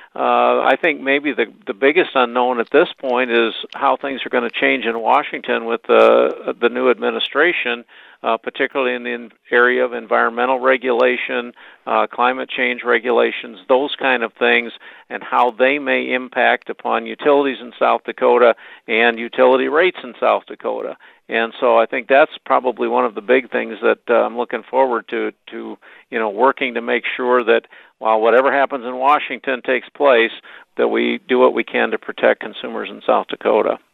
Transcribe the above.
I think maybe the biggest unknown at this point is how things are going to change in Washington with the new administration, particularly in the area of environmental regulation, climate change regulations, those kind of things, and how they may impact upon utilities in South Dakota and utility rates in South Dakota. And so I think that's probably one of the big things that I'm looking forward to working to make sure that while whatever happens in Washington takes place, that we do what we can to protect consumers in South Dakota.